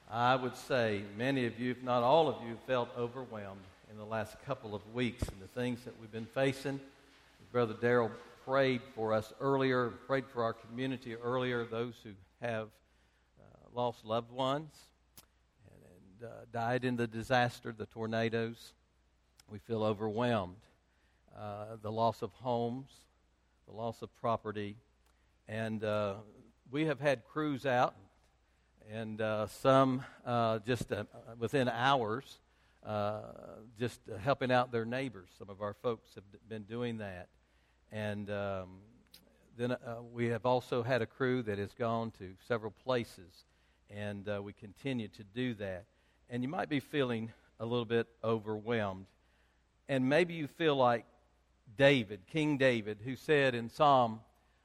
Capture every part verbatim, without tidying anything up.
I would say many of you, if not all of you, felt overwhelmed in the last couple of weeks and the things that we've been facing. Brother Darrell prayed for us earlier, prayed for our community earlier, those who have uh, lost loved ones and, and uh, died in the disaster, the tornadoes. We feel overwhelmed. Uh, the loss of homes, the loss of property, and uh, we have had crews out, and uh, some uh, just uh, within hours, uh, just uh, helping out their neighbors. Some of our folks have been doing that. And um, then uh, we have also had a crew that has gone to several places, and uh, we continue to do that. And you might be feeling a little bit overwhelmed. And maybe you feel like David, King David, who said in Psalm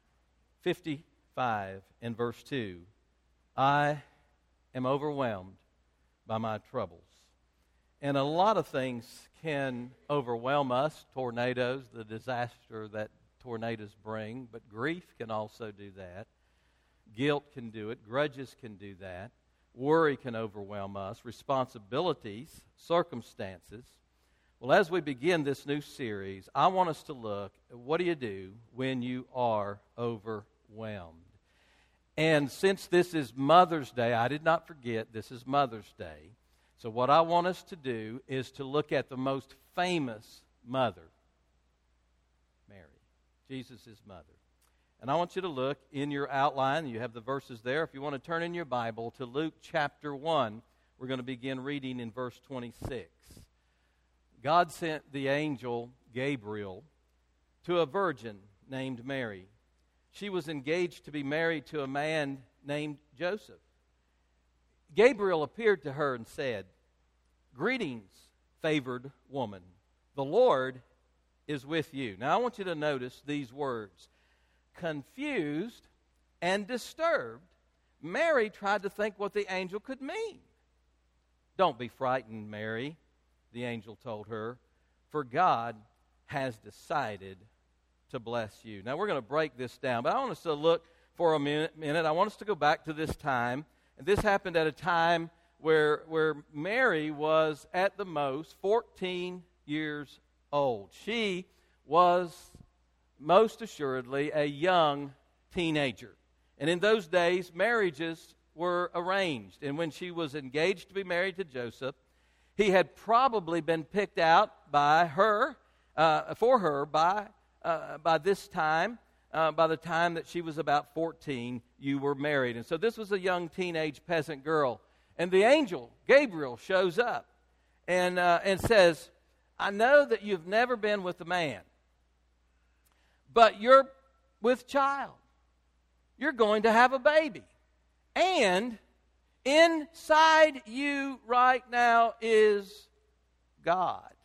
fifty-five in verse two, I am overwhelmed by my troubles. And a lot of things can overwhelm us, tornadoes, the disaster that tornadoes bring, but grief can also do that. Guilt can do it. Grudges can do that. Worry can overwhelm us. Responsibilities, circumstances. Well, as we begin this new series, I want us to look at what do you do when you are overwhelmed. And since this is Mother's Day, I did not forget this is Mother's Day. So what I want us to do is to look at the most famous mother, Mary, Jesus' mother. And I want you to look in your outline. You have the verses there. If you want to turn in your Bible to Luke chapter one, we're going to begin reading in verse twenty-six. God sent the angel Gabriel to a virgin named Mary. She was engaged to be married to a man named Joseph. Gabriel appeared to her and said, Greetings, favored woman. The Lord is with you. Now I want you to notice these words. Confused and disturbed, Mary tried to think what the angel could mean. Don't be frightened, Mary, the angel told her, for God has decided to bless you. Now we're going to break this down, but I want us to look for a minute. minute. I want us to go back to this time. And this happened at a time where, where Mary was at the most fourteen years old. She was most assuredly a young teenager. And in those days, marriages were arranged. And when she was engaged to be married to Joseph, he had probably been picked out by her, uh, for her by, uh, by this time. Uh, by the time that she was about fourteen, you were married. And so this was a young teenage peasant girl. And the angel, Gabriel, shows up and, uh, and says, I know that you've never been with a man, but you're with child. You're going to have a baby. And inside you right now is God.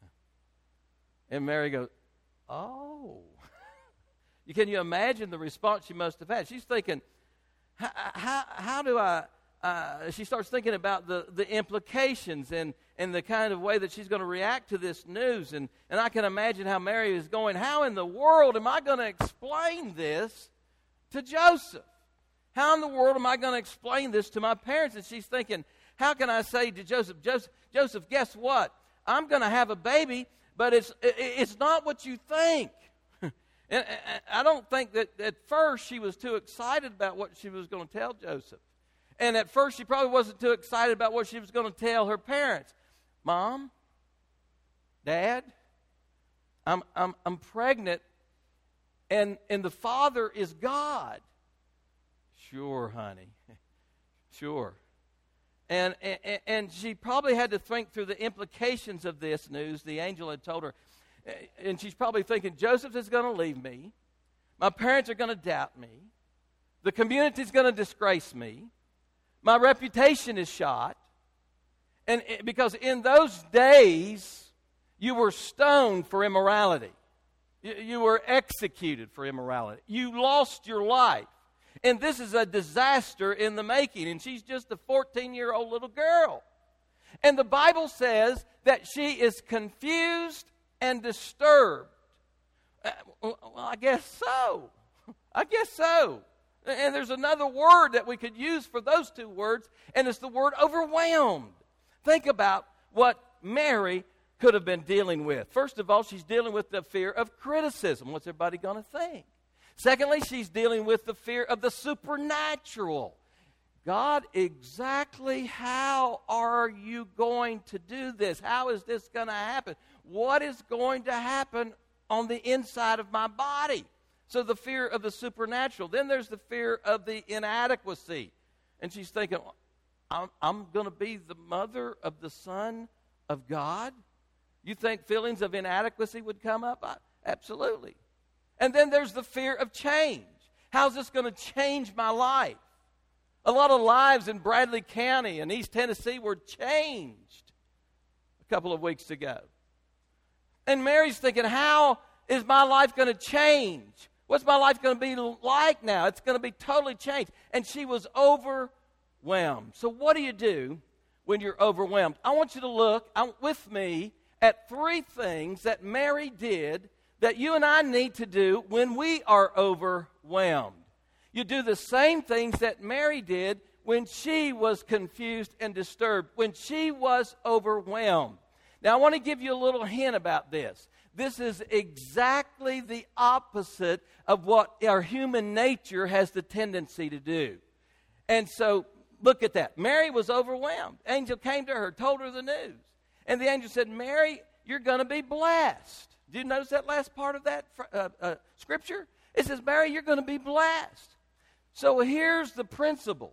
And Mary goes, oh. Can you imagine the response she must have had? She's thinking, how, how, how do I, uh, she starts thinking about the, the implications and, and the kind of way that she's going to react to this news. And, and I can imagine how Mary is going, how in the world am I going to explain this to Joseph? How in the world am I going to explain this to my parents? And she's thinking, how can I say to Joseph, Joseph, Joseph, guess what? I'm going to have a baby, but it's it's not what you think. And I don't think that at first she was too excited about what she was going to tell Joseph. And at first she probably wasn't too excited about what she was going to tell her parents. Mom, Dad, I'm I'm I'm pregnant, and and the father is God. Sure, honey. Sure. And, and and she probably had to think through the implications of this news. The angel had told her. And she's probably thinking, Joseph is going to leave me. My parents are going to doubt me. The community is going to disgrace me. My reputation is shot. And it, because in those days, you were stoned for immorality. You, you were executed for immorality. You lost your life. And this is a disaster in the making. And she's just a fourteen-year-old little girl. And the Bible says that she is confused and disturbed. Uh, well, I guess so. I guess so. And there's another word that we could use for those two words, and it's the word overwhelmed. Think about what Mary could have been dealing with. First of all, she's dealing with the fear of criticism. What's everybody going to think? Secondly, she's dealing with the fear of the supernatural. God, exactly how are you going to do this? How is this going to happen? What is going to happen on the inside of my body? So the fear of the supernatural. Then there's the fear of the inadequacy. And she's thinking, I'm, I'm going to be the mother of the Son of God? You think feelings of inadequacy would come up? I, absolutely. And then there's the fear of change. How's this going to change my life? A lot of lives in Bradley County and East Tennessee were changed a couple of weeks ago. And Mary's thinking, how is my life going to change? What's my life going to be like now? It's going to be totally changed. And she was overwhelmed. So what do you do when you're overwhelmed? I want you to look out with me at three things that Mary did that you and I need to do when we are overwhelmed. You do the same things that Mary did when she was confused and disturbed, when she was overwhelmed. Now, I want to give you a little hint about this. This is exactly the opposite of what our human nature has the tendency to do. And so, look at that. Mary was overwhelmed. Angel came to her, told her the news. And the angel said, Mary, you're going to be blessed. Did you notice that last part of that uh, uh, scripture? It says, Mary, you're going to be blessed. So here's the principle.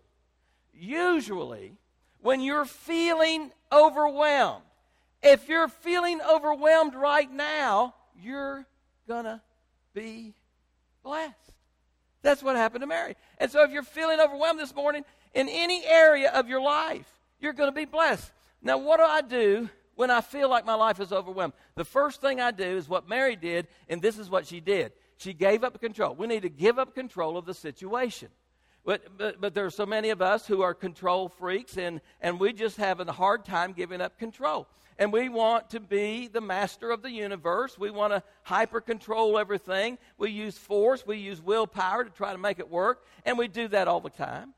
Usually, when you're feeling overwhelmed, if you're feeling overwhelmed right now, you're going to be blessed. That's what happened to Mary. And so if you're feeling overwhelmed this morning in any area of your life, you're going to be blessed. Now, what do I do when I feel like my life is overwhelmed? The first thing I do is what Mary did, and this is what she did. She gave up control. We need to give up control of the situation. But, but, but there are so many of us who are control freaks, and, and we just have a hard time giving up control. And we want to be the master of the universe. We want to hyper-control everything. We use force. We use willpower to try to make it work. And we do that all the time.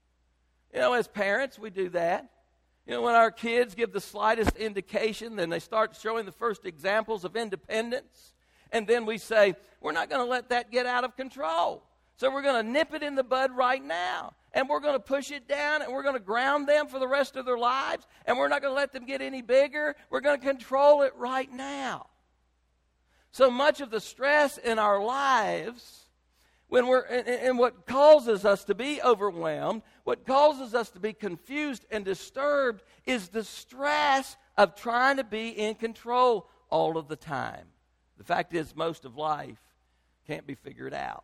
You know, as parents, we do that. You know, when our kids give the slightest indication, then they start showing the first examples of independence. And then we say, we're not going to let that get out of control. So we're going to nip it in the bud right now. And we're going to push it down, and we're going to ground them for the rest of their lives. And we're not going to let them get any bigger. We're going to control it right now. So much of the stress in our lives, when we're, and, and what causes us to be overwhelmed, what causes us to be confused and disturbed is the stress of trying to be in control all of the time. The fact is, most of life can't be figured out.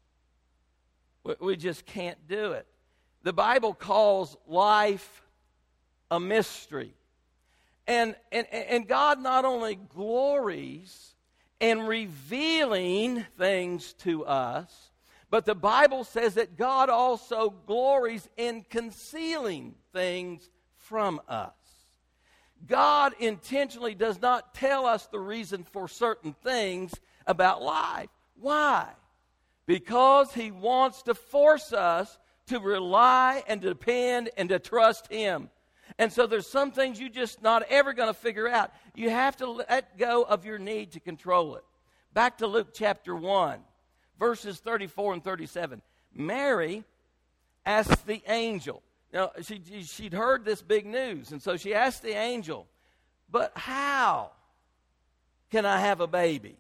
We just can't do it. The Bible calls life a mystery. And, and, and God not only glories in revealing things to us, but the Bible says that God also glories in concealing things from us. God intentionally does not tell us the reason for certain things about life. Why? Because He wants to force us to rely and to depend and to trust Him. And so there's some things you're just not ever going to figure out. You have to let go of your need to control it. Back to Luke chapter one, verses thirty-four and thirty-seven. Mary asked the angel. Now, she, she'd heard this big news, and so she asked the angel, but how can I have a baby?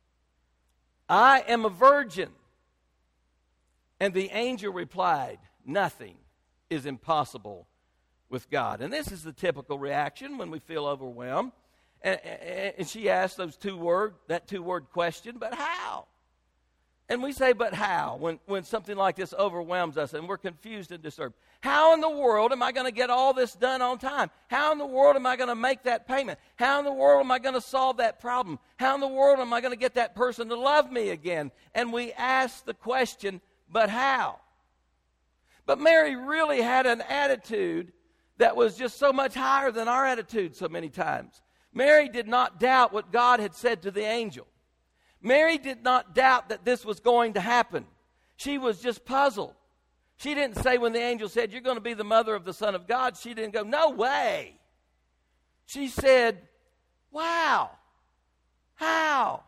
I am a virgin. And the angel replied, nothing is impossible with God. And this is the typical reaction when we feel overwhelmed. And, and she asked those two word, that two-word question, but how? And we say, but how, when, when something like this overwhelms us and we're confused and disturbed. How in the world am I going to get all this done on time? How in the world am I going to make that payment? How in the world am I going to solve that problem? How in the world am I going to get that person to love me again? And we ask the question, but how? But Mary really had an attitude that was just so much higher than our attitude so many times. Mary did not doubt what God had said to the angel. Mary did not doubt that this was going to happen. She was just puzzled. She didn't say when the angel said, you're going to be the mother of the Son of God, she didn't go, no way. She said, wow. How?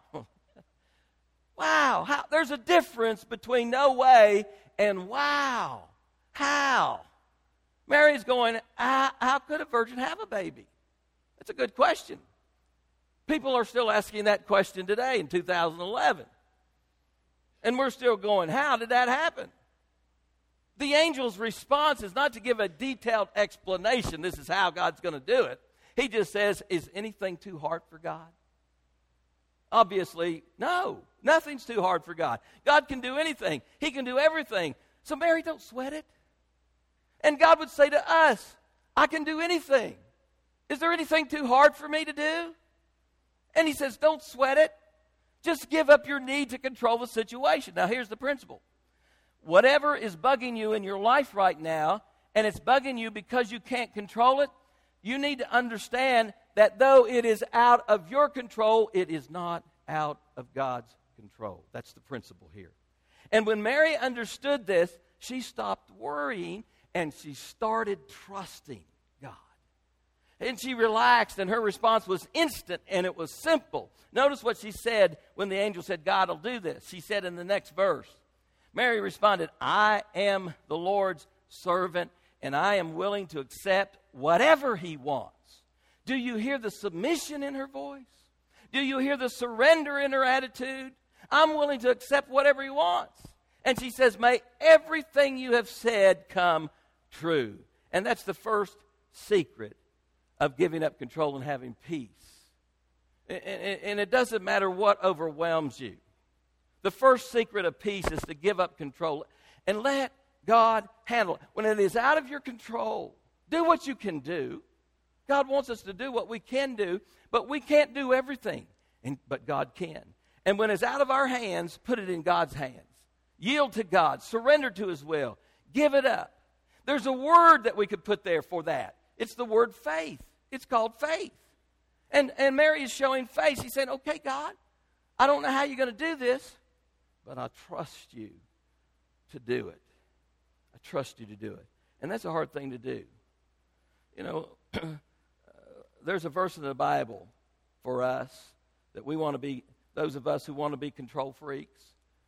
Wow. How? There's a difference between no way and wow. How? Mary's going, how, how could a virgin have a baby? That's a good question. People are still asking that question today in two thousand eleven. And we're still going, how did that happen? The angel's response is not to give a detailed explanation. This is how God's going to do it. He just says, is anything too hard for God? Obviously, no. Nothing's too hard for God. God can do anything. He can do everything. So Mary, don't sweat it. And God would say to us, I can do anything. Is there anything too hard for me to do? And he says, don't sweat it. Just give up your need to control the situation. Now, here's the principle. Whatever is bugging you in your life right now, and it's bugging you because you can't control it, you need to understand that though it is out of your control, it is not out of God's control. That's the principle here. And when Mary understood this, she stopped worrying and she started trusting God. And she relaxed, and her response was instant, and it was simple. Notice what she said when the angel said, God will do this. She said in the next verse, Mary responded, I am the Lord's servant, and I am willing to accept whatever he wants. Do you hear the submission in her voice? Do you hear the surrender in her attitude? I'm willing to accept whatever he wants. And she says, may everything you have said come true. And that's the first secret of giving up control and having peace. And it doesn't matter what overwhelms you. The first secret of peace is to give up control and let God handle it. When it is out of your control, do what you can do. God wants us to do what we can do, but we can't do everything, and, but God can. And when it's out of our hands, put it in God's hands. Yield to God. Surrender to his will. Give it up. There's a word that we could put there for that. It's the word faith. It's called faith. And, and Mary is showing faith. She's saying, okay, God, I don't know how you're going to do this, but I trust you to do it. I trust you to do it. And that's a hard thing to do. You know, uh, there's a verse in the Bible for us that we want to be, those of us who want to be control freaks.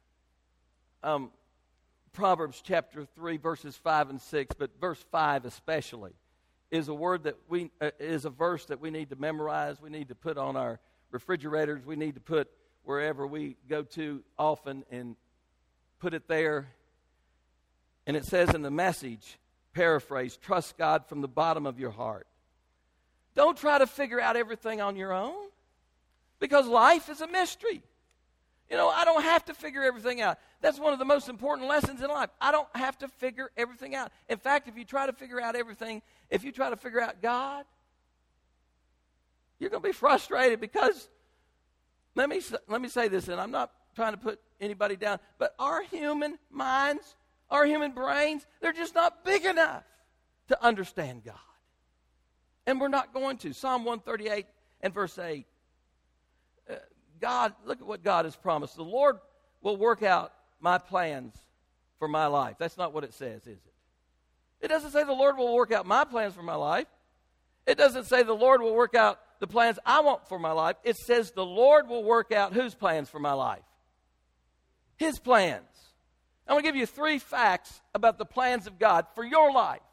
Um, Proverbs chapter three, verses five and six, but verse five especially, is a word that we, uh, is a verse that we need to memorize. We need to put on our refrigerators. We need to put wherever we go to often and put it there. And it says in the Message, paraphrase, trust God from the bottom of your heart. Don't try to figure out everything on your own, because life is a mystery. You know, I don't have to figure everything out. That's one of the most important lessons in life. I don't have to figure everything out. In fact, if you try to figure out everything, if you try to figure out God, you're going to be frustrated, because let me let me say this, and I'm not trying to put anybody down, but our human minds, our human brains, they're just not big enough to understand God. And we're not going to. Psalm one thirty-eight and verse eight. Uh, God, look at what God has promised. The Lord will work out my plans for my life. That's not what it says, is it? It doesn't say the Lord will work out my plans for my life. It doesn't say the Lord will work out the plans I want for my life. It says the Lord will work out whose plans for my life? His plans. I'm going to give you three facts about the plans of God for your life.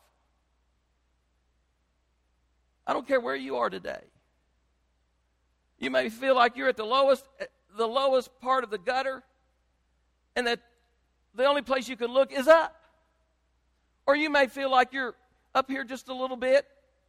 I don't care where you are today. You may feel like you're at the lowest, the lowest part of the gutter, and that the only place you can look is up. Or you may feel like you're up here just a little bit.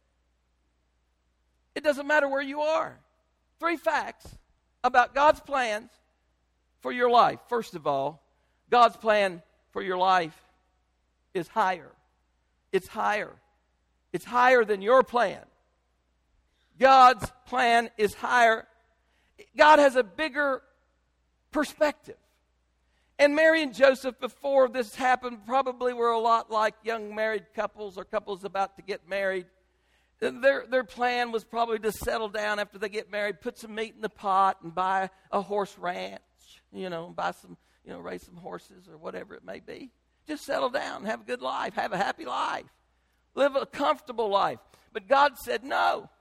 It doesn't matter where you are. Three facts about God's plans for your life. First of all, God's plan for your life is higher. It's higher. It's higher than your plan. God's plan is higher. God has a bigger perspective. And Mary and Joseph, before this happened, probably were a lot like young married couples or couples about to get married. Their, their plan was probably to settle down after they get married, put some meat in the pot, and buy a horse ranch, you know, buy some you know, raise some horses or whatever it may be. Just settle down and have a good life. Have a happy life. Live a comfortable life. But God said, no.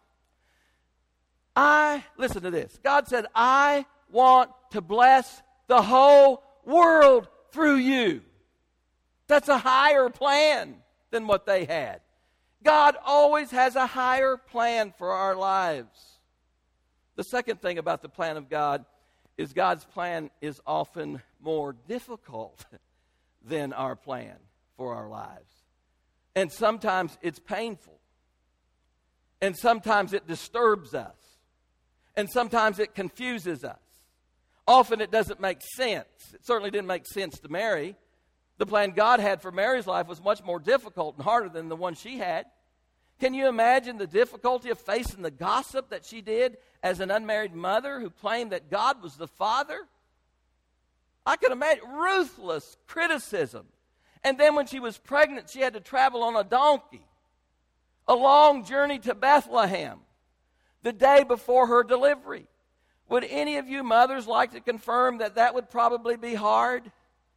I, listen to this. God said, I want to bless the whole world through you. That's a higher plan than what they had. God always has a higher plan for our lives. The second thing about the plan of God is God's plan is often more difficult than our plan for our lives. And sometimes it's painful. And sometimes it disturbs us. And sometimes it confuses us. Often it doesn't make sense. It certainly didn't make sense to Mary. The plan God had for Mary's life was much more difficult and harder than the one she had. Can you imagine the difficulty of facing the gossip that she did as an unmarried mother who claimed that God was the Father? I can imagine ruthless criticism. And then when she was pregnant, she had to travel on a donkey. A long journey to Bethlehem the day before her delivery. Would any of you mothers like to confirm that that would probably be hard?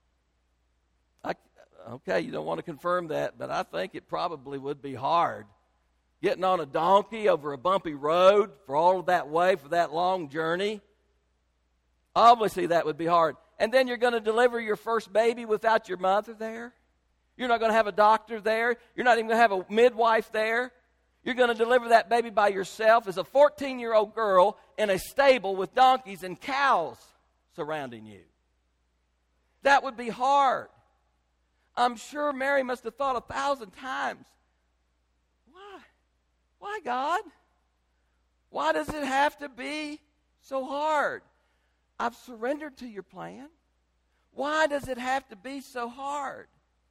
I, okay, you don't want to confirm that, but I think it probably would be hard. Getting on a donkey over a bumpy road for all of that way, for that long journey. Obviously, that would be hard. And then you're going to deliver your first baby without your mother there. You're not going to have a doctor there. You're not even going to have a midwife there. You're going to deliver that baby by yourself as a fourteen-year-old girl in a stable with donkeys and cows surrounding you. That would be hard. I'm sure Mary must have thought a thousand times, why? Why, God? Why does it have to be so hard? I've surrendered to your plan. Why does it have to be so hard?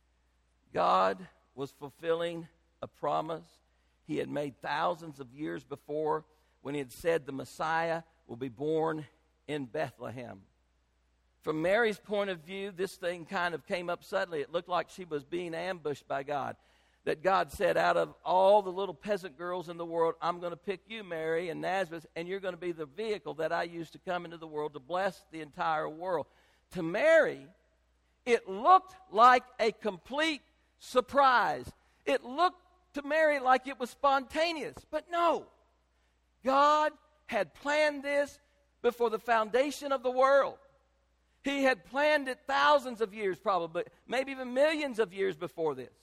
God was fulfilling a promise he had made thousands of years before when he had said the Messiah will be born in Bethlehem. From Mary's point of view, this thing kind of came up suddenly. It looked like she was being ambushed by God. That God said, out of all the little peasant girls in the world, I'm going to pick you, Mary, and Nazareth, and you're going to be the vehicle that I use to come into the world to bless the entire world. To Mary, it looked like a complete surprise. It looked to Mary like it was spontaneous, but no. God had planned this before the foundation of the world. He had planned it thousands of years probably, maybe even millions of years before this.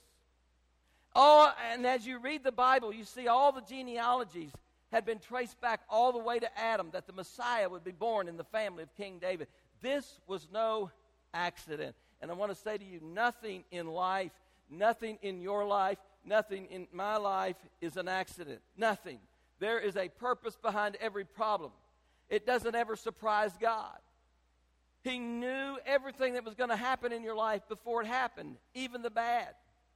Oh, and as you read the Bible, you see all the genealogies had been traced back all the way to Adam, that the Messiah would be born in the family of King David. This was no accident. And I want to say to you, nothing in life, nothing in your life, nothing in my life is an accident. Nothing. There is a purpose behind every problem. It doesn't ever surprise God. He knew everything that was going to happen in your life before it happened, even the bad.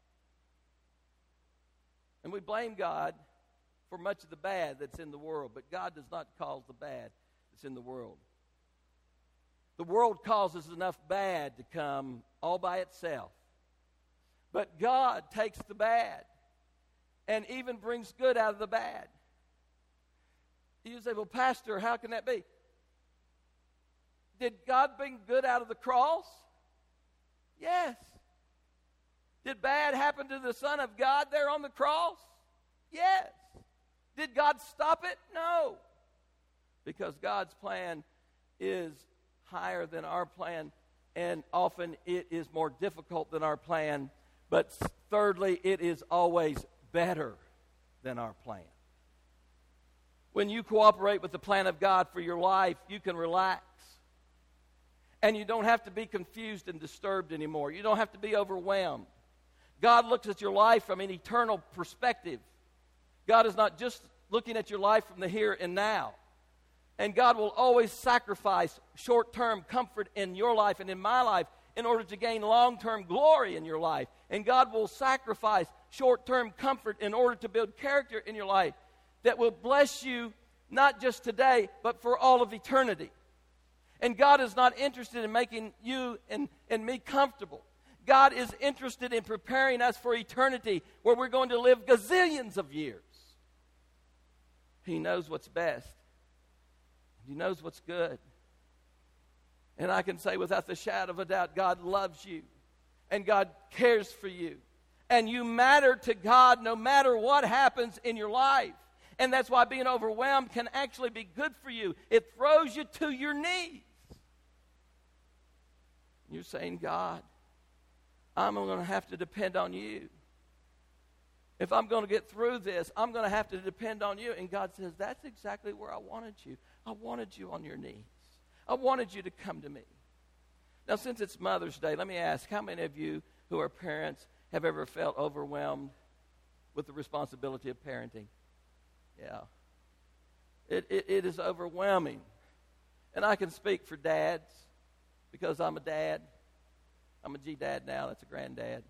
And we blame God for much of the bad that's in the world, but God does not cause the bad that's in the world. The world causes enough bad to come all by itself. But God takes the bad and even brings good out of the bad. You say, well, Pastor, how can that be? Did God bring good out of the cross? Yes. Did bad happen to the Son of God there on the cross? Yes. Did God stop it? No. Because God's plan is higher than our plan, and often it is more difficult than our plan. But thirdly, it is always better than our plan. When you cooperate with the plan of God for your life, you can relax. And you don't have to be confused and disturbed anymore. You don't have to be overwhelmed. God looks at your life from an eternal perspective. God is not just looking at your life from the here and now. And God will always sacrifice short-term comfort in your life and in my life in order to gain long-term glory in your life. And God will sacrifice short-term comfort in order to build character in your life that will bless you not just today, but for all of eternity. And God is not interested in making you and, and me comfortable. God is interested in preparing us for eternity where we're going to live gazillions of years. He knows what's best. He knows what's good. And I can say without the shadow of a doubt, God loves you. And God cares for you. And you matter to God no matter what happens in your life. And that's why being overwhelmed can actually be good for you. It throws you to your knees. You're saying, God, I'm going to have to depend on you. If I'm going to get through this, I'm going to have to depend on you. And God says, that's exactly where I wanted you. I wanted you on your knees. I wanted you to come to me. Now, since it's Mother's Day, let me ask, how many of you who are parents have ever felt overwhelmed with the responsibility of parenting? Yeah. It, it, it is overwhelming. And I can speak for dads because I'm a dad. I'm a G-dad now. That's a granddad.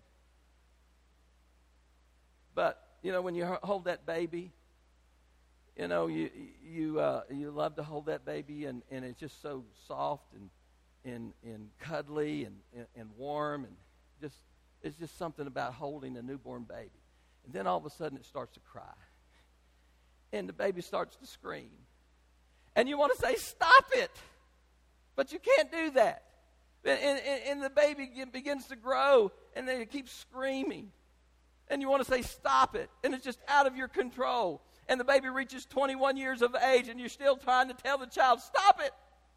But, you know, when you hold that baby, you know, you you uh, you love to hold that baby, and, and it's just so soft and and, and cuddly and, and, and warm, and just it's just something about holding a newborn baby. And then all of a sudden it starts to cry. And the baby starts to scream. And you want to say, stop it. But you can't do that. And, and, and the baby begins to grow, and then it keeps screaming. And you want to say, stop it. And it's just out of your control. And the baby reaches twenty-one years of age, and you're still trying to tell the child, stop it.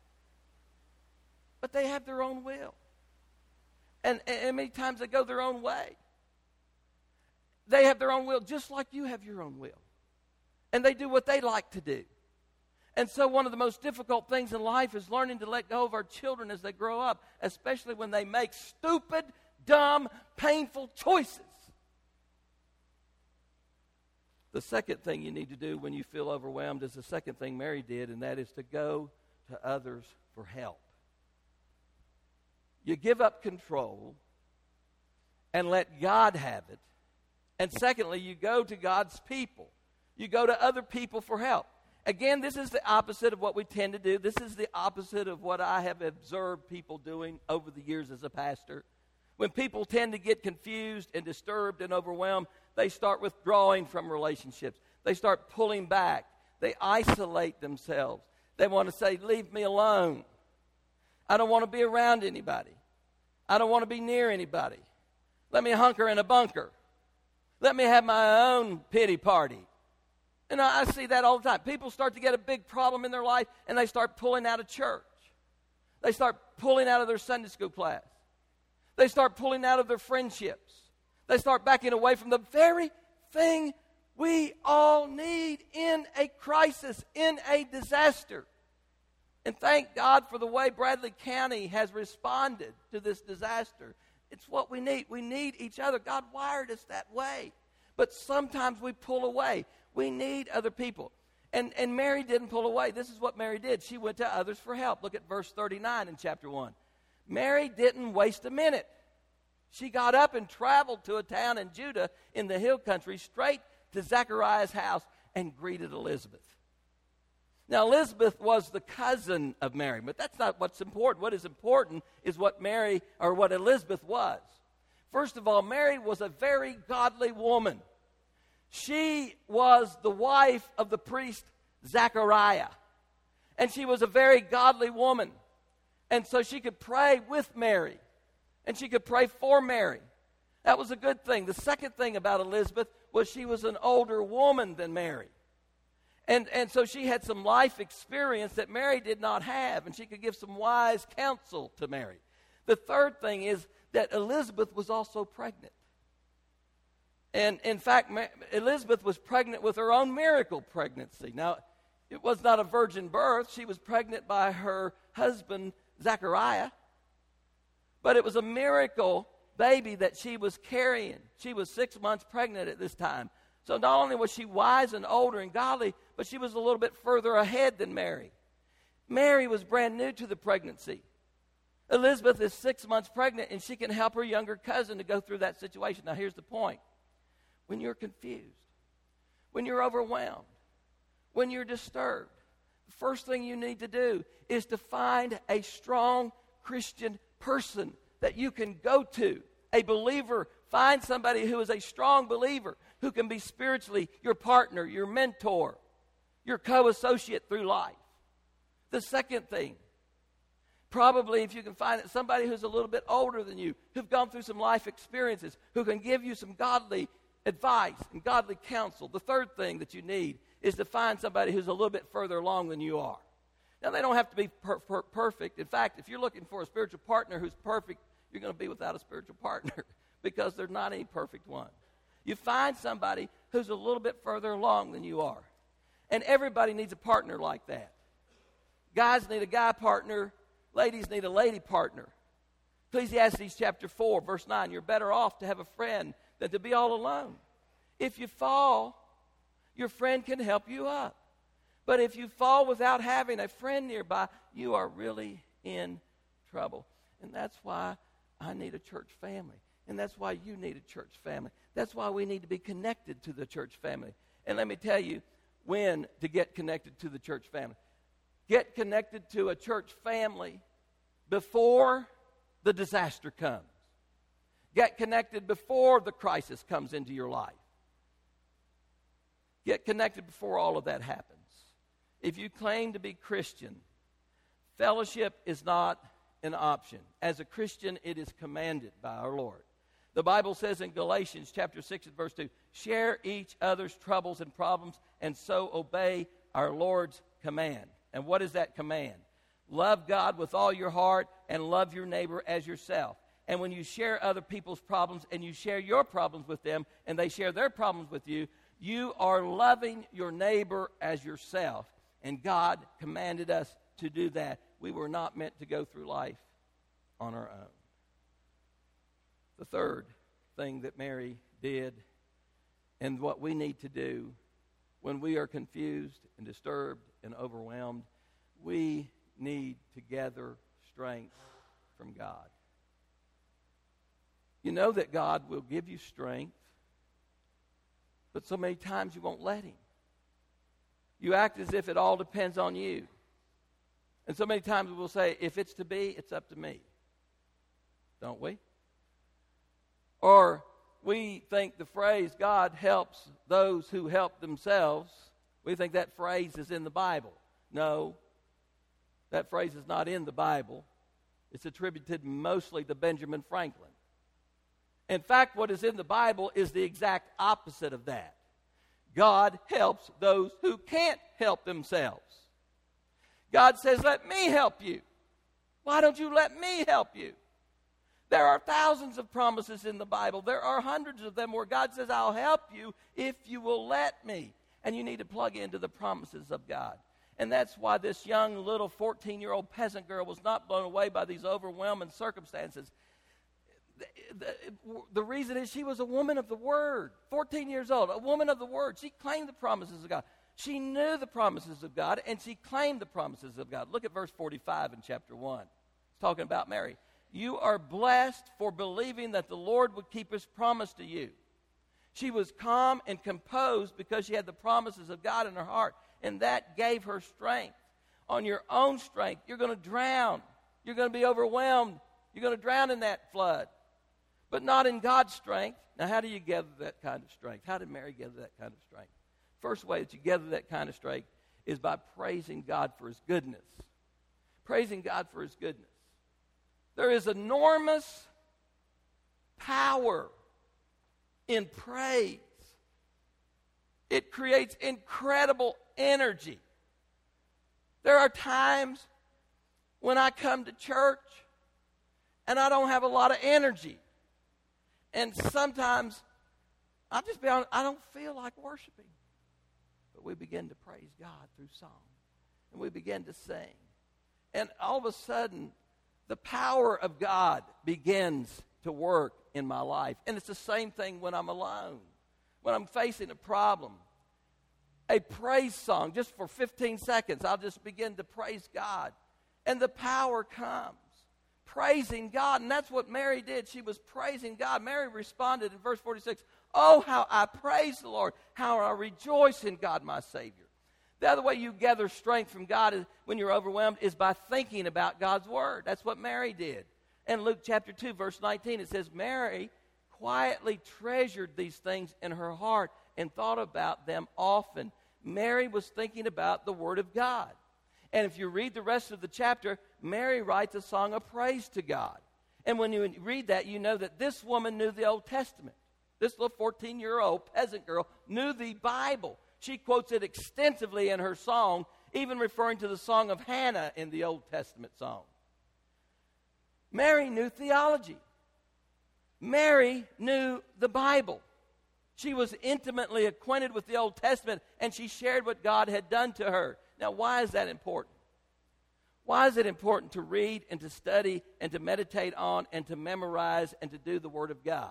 But they have their own will. And, and many times they go their own way. They have their own will just like you have your own will. And they do what they like to do. And so one of the most difficult things in life is learning to let go of our children as they grow up, especially when they make stupid, dumb, painful choices. The second thing you need to do when you feel overwhelmed is the second thing Mary did, and that is to go to others for help. You give up control and let God have it. And secondly, you go to God's people. You go to other people for help. Again, this is the opposite of what we tend to do. This is the opposite of what I have observed people doing over the years as a pastor. When people tend to get confused and disturbed and overwhelmed, they start withdrawing from relationships. They start pulling back. They isolate themselves. They want to say, leave me alone. I don't want to be around anybody. I don't want to be near anybody. Let me hunker in a bunker. Let me have my own pity party. And I see that all the time. People start to get a big problem in their life, and they start pulling out of church. They start pulling out of their Sunday school class. They start pulling out of their friendships. They start backing away from the very thing we all need in a crisis, in a disaster. And thank God for the way Bradley County has responded to this disaster. It's what we need. We need each other. God wired us that way. But sometimes we pull away. We need other people. And, and Mary didn't pull away. This is what Mary did. She went to others for help. Look at verse thirty-nine in chapter one. Mary didn't waste a minute. She got up and traveled to a town in Judah in the hill country, straight to Zechariah's house, and greeted Elizabeth. Now, Elizabeth was the cousin of Mary, but that's not what's important. What is important is what Mary, or what Elizabeth was. First of all, Mary was a very godly woman. She was the wife of the priest Zechariah. And she was a very godly woman. And so she could pray with Mary. And she could pray for Mary. That was a good thing. The second thing about Elizabeth was she was an older woman than Mary. And, and so she had some life experience that Mary did not have. And she could give some wise counsel to Mary. The third thing is that Elizabeth was also pregnant. And in fact, Elizabeth was pregnant with her own miracle pregnancy. Now, it was not a virgin birth. She was pregnant by her husband, Zechariah. But it was a miracle baby that she was carrying. She was six months pregnant at this time. So not only was she wise and older and godly, but she was a little bit further ahead than Mary. Mary was brand new to the pregnancy. Elizabeth is six months pregnant, and she can help her younger cousin to go through that situation. Now, here's the point. When you're confused, when you're overwhelmed, when you're disturbed, the first thing you need to do is to find a strong Christian person that you can go to, a believer. Find somebody who is a strong believer, who can be spiritually your partner, your mentor, your co-associate through life. The second thing, Probably, if you can find it, somebody who's a little bit older than you, who've gone through some life experiences, who can give you some godly advice and godly counsel. The third thing that you need is to find somebody who's a little bit further along than you are. Now, they don't have to be per- per- perfect. In fact, if you're looking for a spiritual partner who's perfect, you're going to be without a spiritual partner because there's not any perfect one. You find somebody who's a little bit further along than you are. And everybody needs a partner like that. Guys need a guy partner. Ladies need a lady partner. Ecclesiastes chapter four, verse nine, you're better off to have a friend than to be all alone. If you fall, your friend can help you up. But if you fall without having a friend nearby, you are really in trouble. And that's why I need a church family. And that's why you need a church family. That's why we need to be connected to the church family. And let me tell you when to get connected to the church family. Get connected to a church family before the disaster comes. Get connected before the crisis comes into your life. Get connected before all of that happens. If you claim to be Christian, fellowship is not an option. As a Christian, it is commanded by our Lord. The Bible says in Galatians chapter six and verse two, share each other's troubles and problems and so obey our Lord's command. And what is that command? Love God with all your heart and love your neighbor as yourself. And when you share other people's problems and you share your problems with them and they share their problems with you, you are loving your neighbor as yourself. And God commanded us to do that. We were not meant to go through life on our own. The third thing that Mary did and what we need to do when we are confused and disturbed and overwhelmed, we need to gather strength from God. You know that God will give you strength, but so many times you won't let Him. You act as if it all depends on you. And so many times we'll say, if it's to be, it's up to me. Don't we? Or we think the phrase, God helps those who help themselves, we think that phrase is in the Bible. No, that phrase is not in the Bible. It's attributed mostly to Benjamin Franklin. In fact, what is in the Bible is the exact opposite of that. God helps those who can't help themselves. God says, let me help you. Why don't you let me help you? There are thousands of promises in the Bible. There are hundreds of them where God says, I'll help you if you will let me. And you need to plug into the promises of God. And that's why this young little fourteen-year-old peasant girl was not blown away by these overwhelming circumstances. The, the, the reason is she was a woman of the Word, fourteen years old, a woman of the Word. She claimed the promises of God. She knew the promises of God, and she claimed the promises of God. Look at verse forty-five in chapter one. It's talking about Mary. You are blessed for believing that the Lord would keep His promise to you. She was calm and composed because she had the promises of God in her heart, and that gave her strength. On your own strength, you're going to drown. You're going to be overwhelmed. You're going to drown in that flood. But not in God's strength. Now, how do you gather that kind of strength? How did Mary gather that kind of strength? First way that you gather that kind of strength is by praising God for His goodness. Praising God for His goodness. There is enormous power in praise. It creates incredible energy. There are times when I come to church and I don't have a lot of energy. And sometimes, I'll just be honest, I don't feel like worshiping. But we begin to praise God through song. And we begin to sing. And all of a sudden, the power of God begins to work in my life. And it's the same thing when I'm alone, when I'm facing a problem. A praise song, just for fifteen seconds, I'll just begin to praise God. And the power comes. Praising God. And that's what Mary did. She was praising God. Mary responded in verse forty-six, oh, how I praise the Lord, how I rejoice in God my Savior. The other way you gather strength from God is, when you're overwhelmed is by thinking about God's Word. That's what Mary did. In Luke chapter two, verse nineteen, it says, Mary quietly treasured these things in her heart and thought about them often. Mary was thinking about the Word of God. And if you read the rest of the chapter, Mary writes a song of praise to God. And when you read that, you know that this woman knew the Old Testament. This little fourteen-year-old peasant girl knew the Bible. She quotes it extensively in her song, even referring to the song of Hannah in the Old Testament song. Mary knew theology. Mary knew the Bible. She was intimately acquainted with the Old Testament, and she shared what God had done to her. Now, why is that important? Why is it important to read and to study and to meditate on and to memorize and to do the Word of God?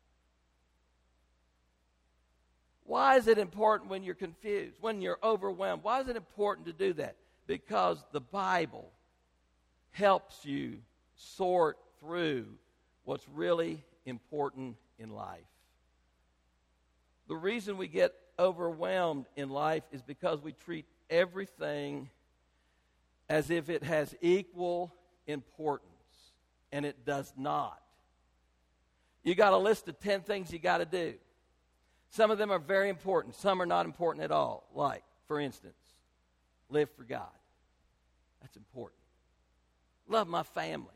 Why is it important when you're confused, when you're overwhelmed? Why is it important to do that? Because the Bible helps you sort through what's really important in life. The reason we get overwhelmed in life is because we treat everything as if it has equal importance, and it does not. You got a list of ten things you got to do. Some of them are very important. Some are not important at all. Like, for instance, live for God. That's important. Love my family.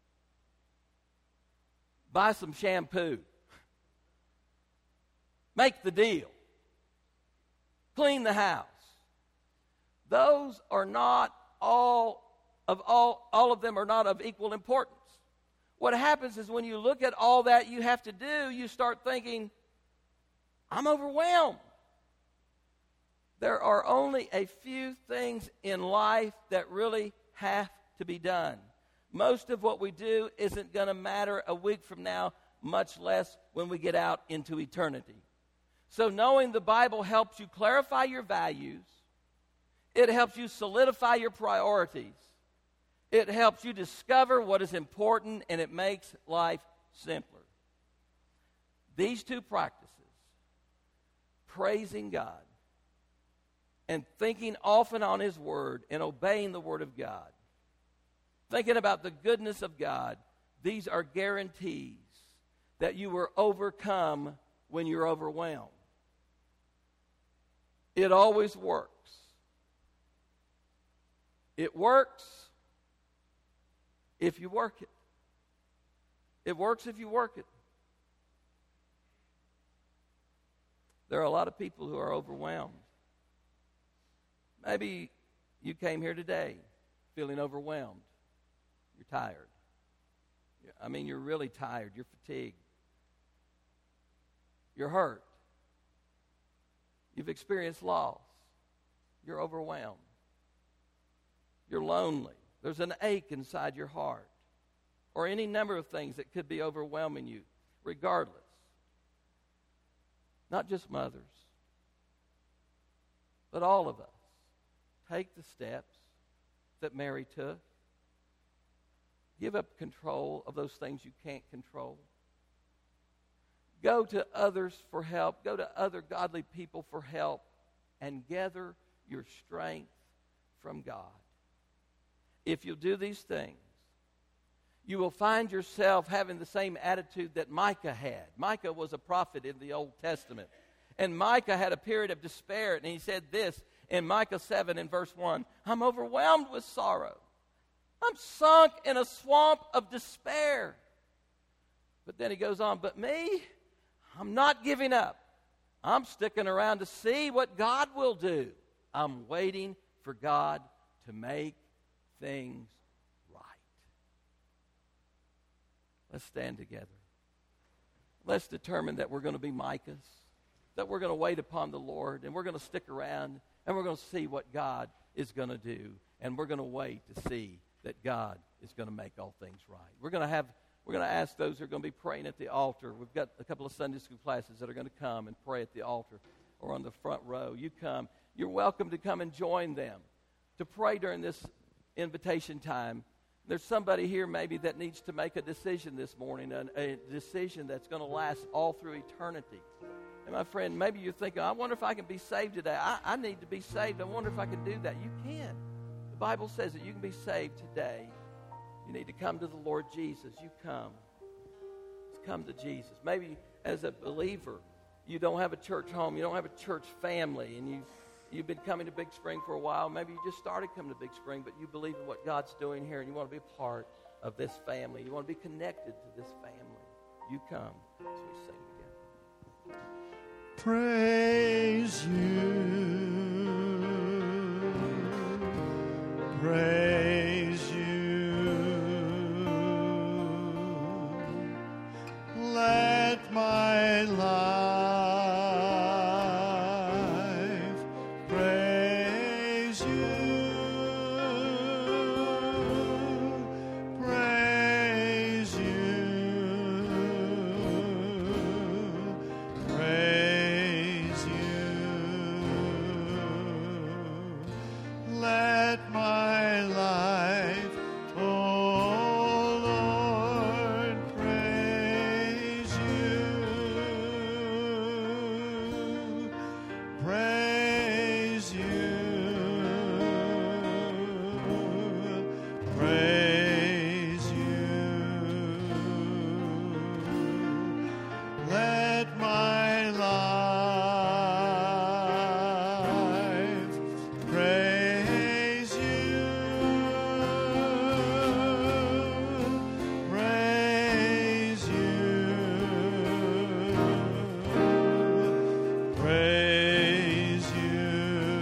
Buy some shampoo. Make the deal. Clean the house. Those are not all of all all of them are not of equal importance. What happens is when you look at all that you have to do, you start thinking, I'm overwhelmed. There are only a few things in life that really have to be done. Most of what we do isn't going to matter a week from now, much less when we get out into eternity. So knowing the Bible helps you clarify your values. It helps you solidify your priorities. It helps you discover what is important, and it makes life simpler. These two practices, praising God and thinking often on His Word and obeying the Word of God, thinking about the goodness of God, these are guarantees that you will overcome when you're overwhelmed. It always works. It works if you work it. It works if you work it. There are a lot of people who are overwhelmed. Maybe you came here today feeling overwhelmed. You're tired. I mean, you're really tired. You're fatigued. You're hurt. You've experienced loss. You're overwhelmed. You're lonely. There's an ache inside your heart. Or any number of things that could be overwhelming you, regardless. Not just mothers, but all of us. Take the steps that Mary took. Give up control of those things you can't control. Go to others for help. Go to other godly people for help. And gather your strength from God. If you'll do these things, you will find yourself having the same attitude that Micah had. Micah was a prophet in the Old Testament. And Micah had a period of despair. And he said this in Micah seven and verse one, I'm overwhelmed with sorrow. I'm sunk in a swamp of despair. But then he goes on, but me, I'm not giving up. I'm sticking around to see what God will do. I'm waiting for God to make things right. Let's stand together. Let's determine that we're going to be Micahs, that we're going to wait upon the Lord, and we're going to stick around, and we're going to see what God is going to do, and we're going to wait to see that God is going to make all things right. We're going to have, we're going to ask those who are going to be praying at the altar. We've got a couple of Sunday school classes that are going to come and pray at the altar or on the front row. You come. You're welcome to come and join them to pray during this invitation time. There's somebody here maybe that needs to make a decision this morning, a, a decision that's going to last all through eternity. And my friend, maybe you're thinking, I wonder if I can be saved today. I, I need to be saved. I wonder if I can do that. You can. The Bible says that you can be saved today. You need to come to the Lord Jesus. You come. Let's come to Jesus. Maybe as a believer, you don't have a church home. You don't have a church family. And you you've been coming to Big Spring for a while. Maybe you just started coming to Big Spring, but you believe in what God's doing here, and you want to be a part of this family. You want to be connected to this family. You come as we sing together. Praise you. Praise you. Let my life praise you. Praise you. Praise you. Let my life, oh Lord, praise you. Praise you. Praise you. Let my life praise you. Praise you. Praise you.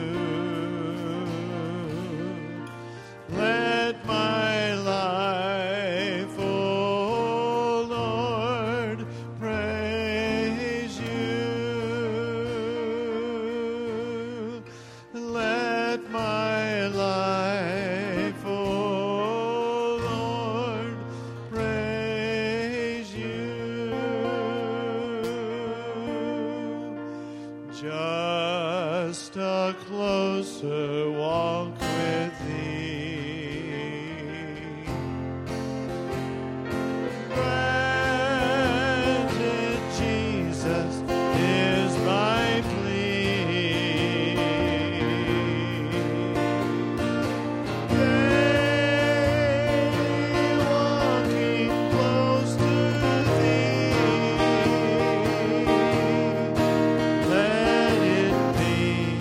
Let my life, oh Lord, praise you. Let my life, oh Lord, praise you. Just a closer walk with thee. Granted, Jesus is my plea. Daily walking close to thee. Let it be,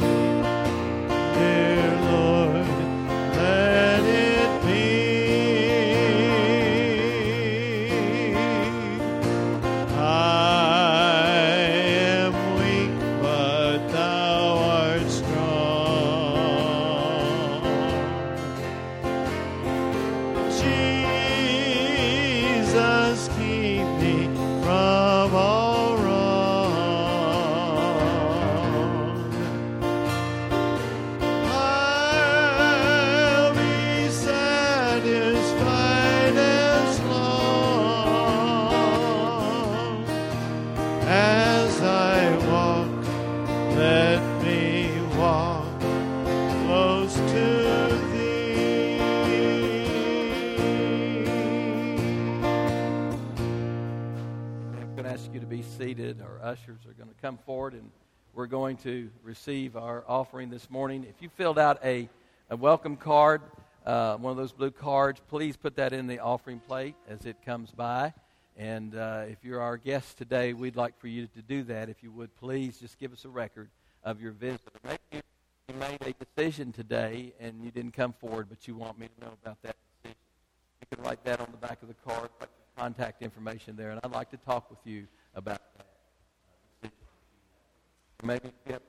dear Lord, let it be. I am weak, but thou art strong. Jesus, keep me from all wrong. I'll be satisfied as long as I walk. Let me walk close to thee. I'm going to ask you to be seated. Our ushers are going to come forward, and we're going to receive our offering this morning. If you filled out a, a welcome card, uh, one of those blue cards, please put that in the offering plate as it comes by. And uh, if you're our guest today, we'd like for you to do that. If you would, please just give us a record of your visit. Maybe you you made a decision today and you didn't come forward, but you want me to know about that decision. You can write that on the back of the card, put your contact information there, and I'd like to talk with you about that. Maybe you have